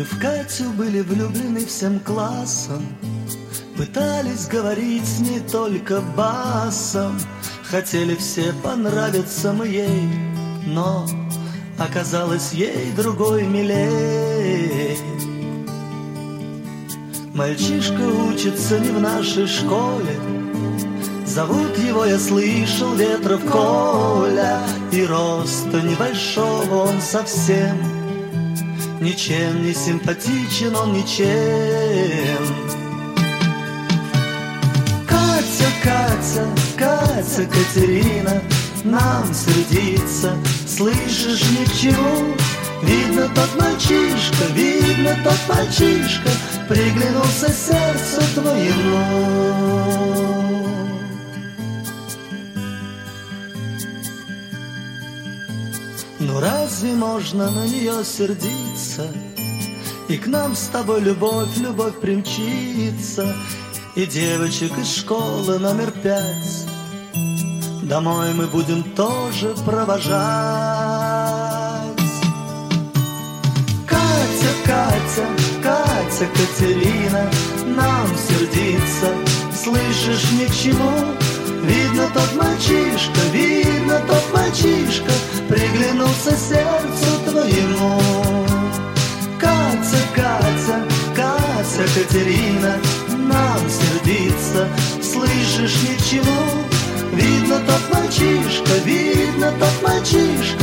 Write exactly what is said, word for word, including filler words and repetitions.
Мы в Катю были влюблены всем классом, пытались говорить с ней только басом. Хотели все понравиться мы ей, но оказалось ей другой милей. Мальчишка учится не в нашей школе, зовут его, я слышал, Ветров Коля. И роста небольшого он совсем, ничем не симпатичен он, ничем. Катя, Катя, Катя, Катерина нам сердится, слышишь, ни к чему. Видно, тот мальчишка, видно, тот мальчишка приглянулся сердцу твоему. Ну разве можно на нее сердиться? И к нам с тобой любовь, любовь примчится. И девочек из школы номер пять домой мы будем тоже провожать. Катя, Катя, Катя, Катерина нам сердится, слышишь, ни к чему. Видно, тот мальчишка, видно, тот мальчишка приглянулся сердцу твоему. Катя, Катя, Катя, Катерина нам сердится, слышишь, ни к чему. Видно, тот мальчишка, видно, тот мальчишка